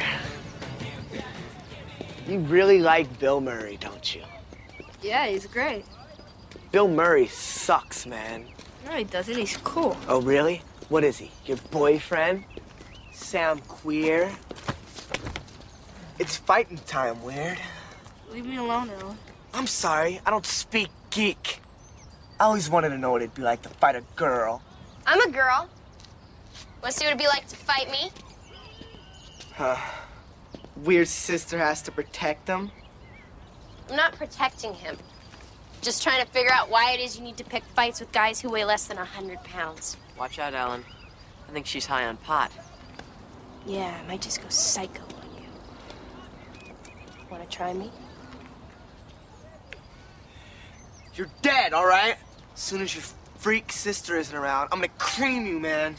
You really like Bill Murray, don't you? Yeah, he's great. Bill Murray sucks, man. No, he doesn't. He's cool. Oh, really? What is he? Your boyfriend? Sam Queer? It's fighting time, Weird. Leave me alone, Alan. I'm sorry, I don't speak geek. I always wanted to know what it'd be like to fight a girl. I'm a girl. Want to see what it'd be like to fight me? Weird's sister has to protect him. I'm not protecting him. Just trying to figure out why it is you need to pick fights with guys who weigh less than 100 pounds. Watch out, Alan. I think she's high on pot. Yeah, I might just go psycho on you. Want to try me? You're dead, all right? As soon as your freak sister isn't around, I'm gonna cream you, man.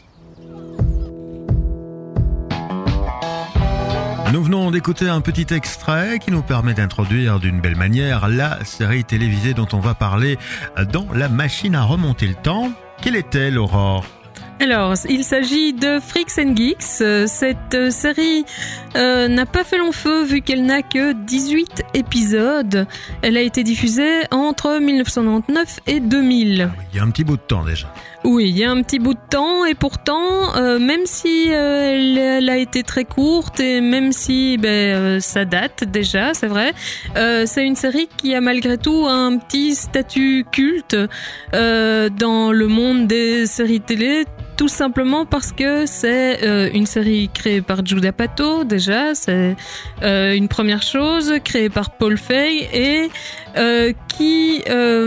Nous venons d'écouter un petit extrait qui nous permet d'introduire d'une belle manière la série télévisée dont on va parler dans La Machine à remonter le temps. Quelle est-elle, Aurore ? Alors, il s'agit de Freaks and Geeks. Cette série n'a pas fait long feu vu qu'elle n'a que 18 épisodes. Elle a été diffusée entre 1999 et 2000. Il y a un petit bout de temps déjà. Oui, il y a un petit bout de temps et pourtant, même si elle a été très courte et même si ça date déjà, c'est vrai, c'est une série qui a malgré tout un petit statut culte dans le monde des séries télé. Tout simplement parce que c'est une série créée par Judd Apatow, déjà, c'est une première chose, créée par Paul Feig et qui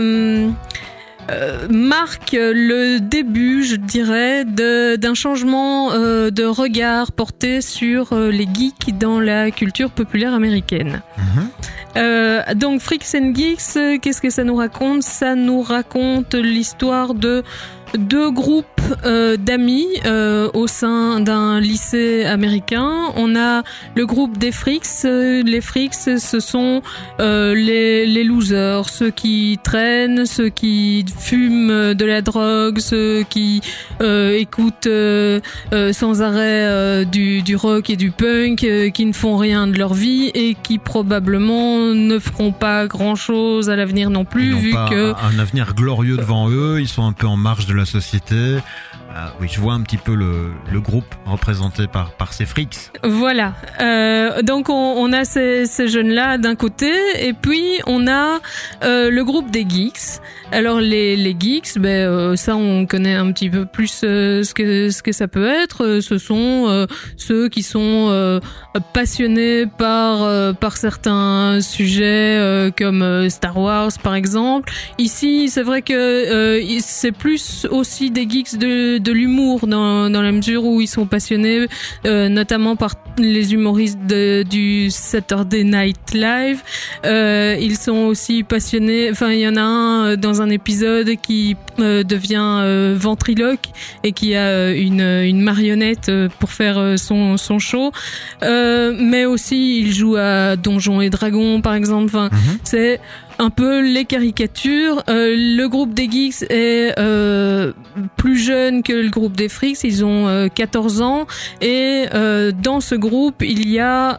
marque le début, je dirais, d'un changement de regard porté sur les geeks dans la culture populaire américaine. Donc Freaks and Geeks, qu'est-ce que ça nous raconte ? Ça nous raconte l'histoire de deux groupes d'amis au sein d'un lycée américain. On a le groupe des Freaks. Les Freaks, ce sont les losers, ceux qui traînent, ceux qui fument de la drogue, ceux qui écoutent sans arrêt du rock et du punk, qui ne font rien de leur vie et qui probablement ne feront pas grand-chose à l'avenir non plus, Ils n'ont vu pas que un avenir glorieux devant eux, ils sont un peu en marge de la société. Oui, je vois un petit peu le groupe représenté par ces Freaks. voilà. Donc on a ces jeunes-là d'un côté, et puis on a le groupe des geeks. Alors les geeks, ça on connaît un petit peu plus ce que ça peut être. Ce sont ceux qui sont passionnés par certains sujets comme Star Wars par exemple. Ici, c'est vrai que c'est plus aussi des geeks de l'humour dans la mesure où ils sont passionnés notamment par les humoristes du Saturday Night Live. Ils sont aussi passionnés, enfin il y en a un dans un épisode qui devient ventriloque et qui a une marionnette pour faire son show, mais aussi il joue à Donjons et Dragons par exemple. Enfin, c'est un peu les caricatures. Le groupe des geeks est plus jeune que le groupe des Freaks. Ils ont 14 ans et dans ce groupe il y a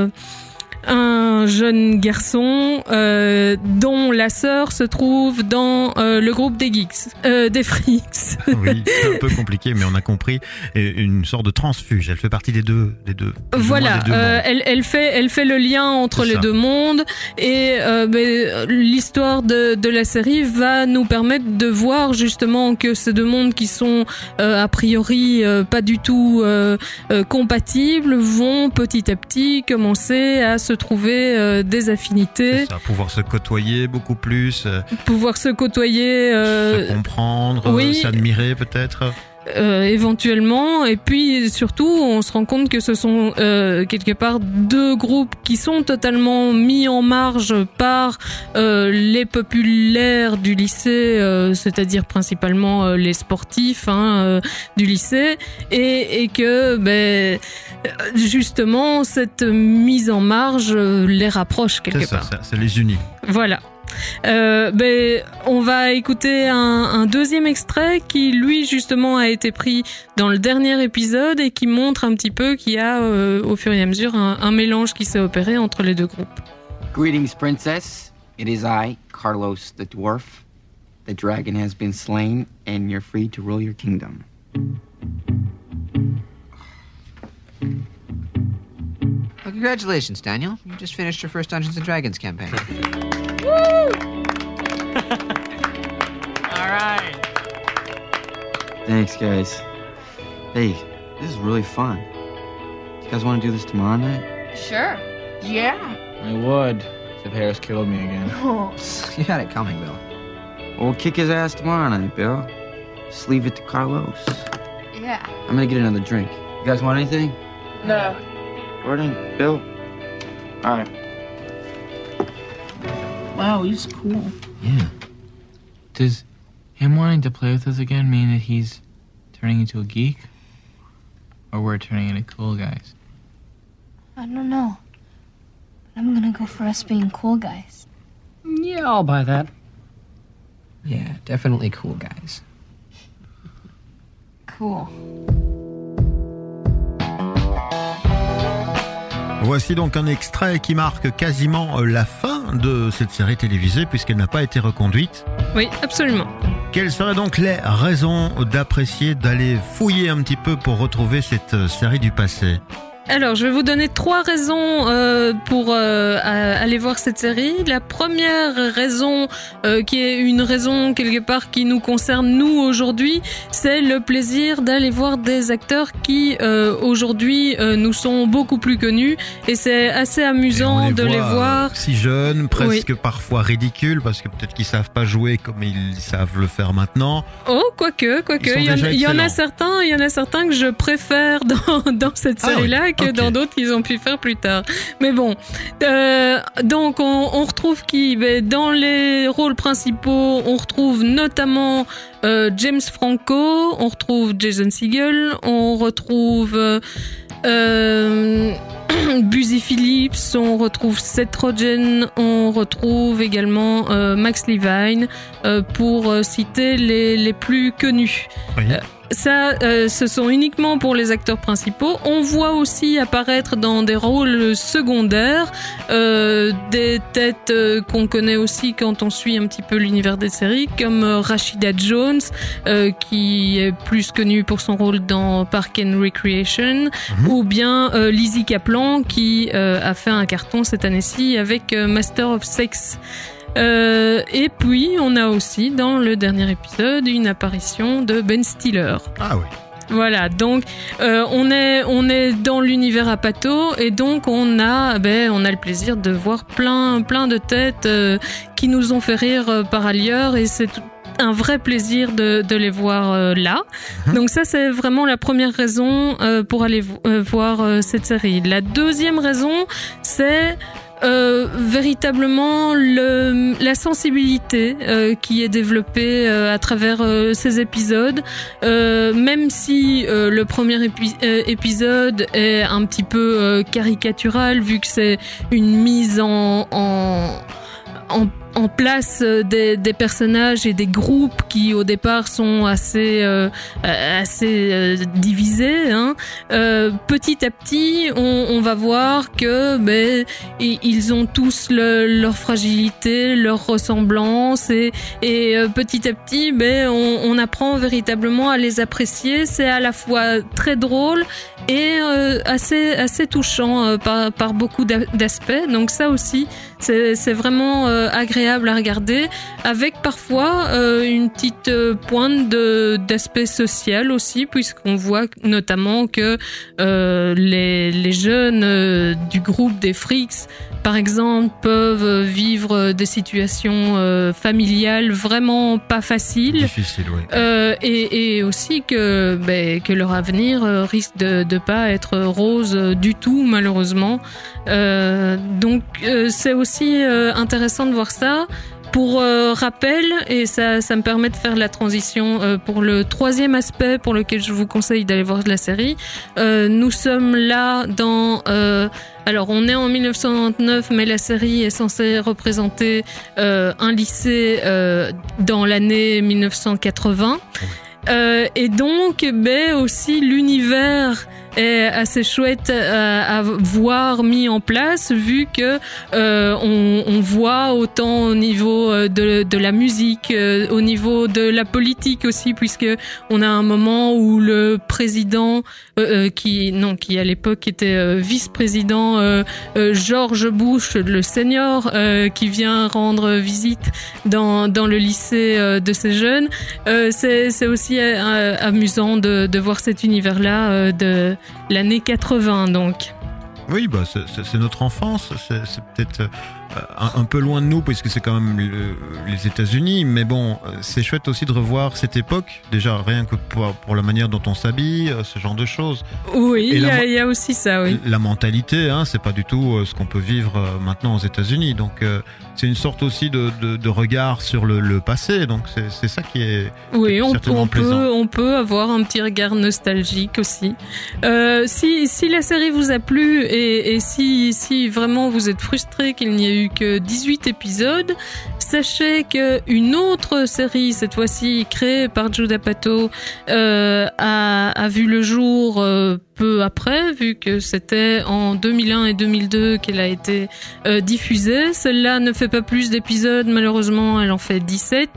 un jeune garçon dont la sœur se trouve dans le groupe des geeks, des Freaks. Oui, c'est un peu compliqué, mais on a compris. Et une sorte de transfuge. Elle fait partie des deux. Voilà, elle fait le lien entre les deux mondes, et l'histoire de la série va nous permettre de voir justement que ces deux mondes qui sont a priori pas du tout compatibles vont petit à petit commencer à se trouver des affinités. C'est ça, pouvoir se côtoyer beaucoup plus. Pouvoir se côtoyer. Se comprendre, oui. S'admirer peut-être. Éventuellement, et puis surtout on se rend compte que ce sont quelque part deux groupes qui sont totalement mis en marge par les populaires du lycée, c'est-à-dire principalement les sportifs du lycée, et que justement cette mise en marge les rapproche quelque part. Ça les unit. Voilà. On va écouter un deuxième extrait qui lui justement a été pris dans le dernier épisode et qui montre un petit peu qu'il y a au fur et à mesure un mélange qui s'est opéré entre les deux groupes. Greetings, princess. It is I, Carlos the dwarf. The dragon has been slain and you're free to rule your kingdom. Well, congratulations, Daniel. You just finished your first Dungeons & Dragons campaign. Woo! All right. Thanks, guys. Hey, this is really fun. You guys want to do this tomorrow night? Sure. Yeah. I would, if Harris killed me again. Oh. You had it coming, Bill. Well, we'll kick his ass tomorrow night, Bill. Just leave it to Carlos. Yeah. I'm gonna get another drink. You guys want anything? No. Gordon, Bill? All right. Wow, he's cool. Yeah. Does him wanting to play with us again mean that he's turning into a geek? Or we're turning into cool guys? I don't know. But I'm gonna go for us being cool guys. Yeah, I'll buy that. Yeah, definitely cool guys. Cool. Voici donc un extrait qui marque quasiment la fin de cette série télévisée puisqu'elle n'a pas été reconduite. Oui, absolument. Quelles seraient donc les raisons d'apprécier, d'aller fouiller un petit peu pour retrouver cette série du passé ? Alors, je vais vous donner 3 raisons pour aller voir cette série. La première raison, qui est une raison quelque part qui nous concerne nous aujourd'hui, c'est le plaisir d'aller voir des acteurs qui aujourd'hui nous sont beaucoup plus connus, et c'est assez amusant de les voir si jeunes, presque parfois ridicules, parce que peut-être qu'ils savent pas jouer comme ils savent le faire maintenant. Oh, quoique, il y en a certains que je préfère dans cette série-là que dans d'autres qu'ils ont pu faire plus tard. Mais bon, donc on retrouve qui? Dans les rôles principaux, on retrouve notamment James Franco, on retrouve Jason Segel, on retrouve Busy Phillips, on retrouve Seth Rogen, on retrouve également Max Levine, pour citer les plus connus. Oui. Ça, ce sont uniquement pour les acteurs principaux. On voit aussi apparaître dans des rôles secondaires des têtes qu'on connaît aussi quand on suit un petit peu l'univers des séries, comme Rashida Jones, qui est plus connue pour son rôle dans Park and Recreation, ou bien Lizzie Kaplan, qui a fait un carton cette année-ci avec Master of Sex. Et puis on a aussi dans le dernier épisode une apparition de Ben Stiller. Ah oui. Voilà, donc on est dans l'univers Apatow et donc on a le plaisir de voir plein de têtes qui nous ont fait rire par ailleurs, et c'est un vrai plaisir de les voir là. Donc ça, c'est vraiment la première raison pour aller voir cette série. La deuxième raison, c'est véritablement la sensibilité qui est développée à travers ces épisodes, même si le premier épisode est un petit peu caricatural, vu que c'est une mise en place des personnages et des groupes qui au départ sont assez divisés, hein. Petit à petit, on va voir que ils ont tous leur fragilité, leur ressemblance, et petit à petit, on apprend véritablement à les apprécier. C'est à la fois très drôle et assez touchant par beaucoup d'aspects. Donc ça aussi, c'est vraiment agréable à regarder, avec parfois une petite pointe d'aspect social aussi, puisqu'on voit notamment que les jeunes du groupe des Freaks, par exemple, peuvent vivre des situations familiales vraiment pas faciles. Difficile, oui. Et aussi que leur avenir risque de pas être rose du tout, malheureusement. Donc c'est aussi intéressant de voir ça. Pour rappel, et ça me permet de faire la transition pour le troisième aspect pour lequel je vous conseille d'aller voir la série. Nous sommes là dans... alors on est en 1999, mais la série est censée représenter un lycée dans l'année 1980. Et donc aussi l'univers est assez chouette à voir mis en place, vu que on voit autant au niveau de la musique, au niveau de la politique aussi, puisque on a un moment où le président qui à l'époque était vice-président, George Bush le senior, qui vient rendre visite dans le lycée de ces jeunes. C'est aussi amusant de voir cet univers-là de l'année 80, donc. Oui, c'est notre enfance. C'est peut-être un peu loin de nous, puisque c'est quand même les États-Unis. Mais bon, c'est chouette aussi de revoir cette époque. Déjà, rien que pour la manière dont on s'habille, ce genre de choses. Oui, il y a aussi ça, oui. La mentalité, hein, c'est pas du tout ce qu'on peut vivre maintenant aux États-Unis. Donc, c'est une sorte aussi de regard sur le passé. Donc, c'est ça qui est certainement plaisant. On peut avoir un petit regard nostalgique aussi. Si la série vous a plu et si vraiment vous êtes frustré qu'il n'y ait eu que 18 épisodes, sachez qu'une autre série, cette fois-ci créée par Judd Apatow, a vu le jour peu après, vu que c'était en 2001 et 2002 qu'elle a été diffusée. Celle-là ne fait pas plus d'épisodes, malheureusement, elle en fait 17.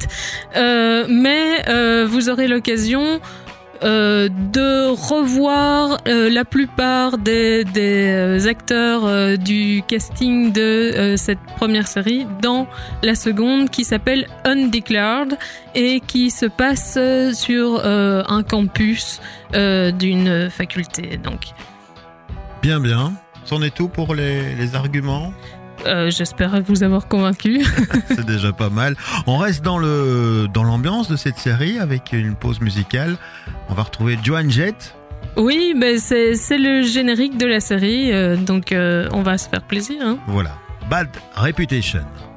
Mais vous aurez l'occasion de revoir la plupart des acteurs du casting de cette première série dans la seconde, qui s'appelle Undeclared et qui se passe sur un campus d'une faculté. Donc. Bien. C'en est tout pour les arguments. J'espère vous avoir convaincu. C'est déjà pas mal. On reste dans l'ambiance de cette série avec une pause musicale. On va retrouver Joan Jett Oui, ben c'est le générique de la série, donc on va se faire plaisir. Hein. Voilà, Bad Reputation.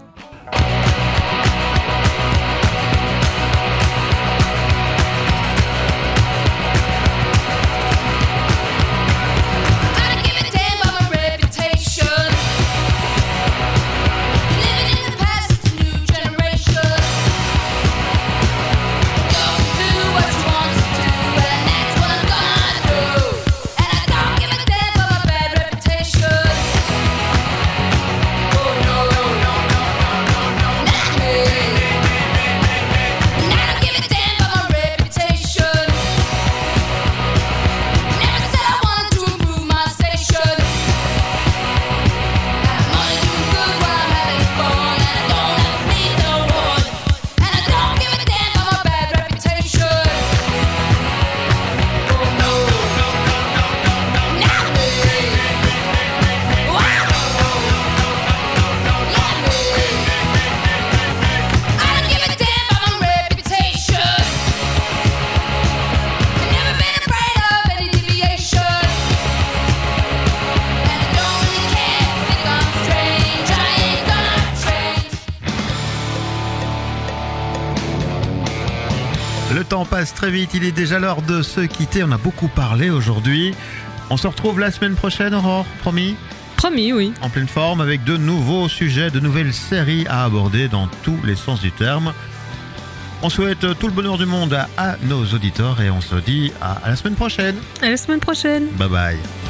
Le temps passe très vite, il est déjà l'heure de se quitter. On a beaucoup parlé aujourd'hui. On se retrouve la semaine prochaine, Aurore, promis ? Promis, oui. En pleine forme, avec de nouveaux sujets, de nouvelles séries à aborder dans tous les sens du terme. On souhaite tout le bonheur du monde à nos auditeurs et on se dit à la semaine prochaine. À la semaine prochaine. Bye bye.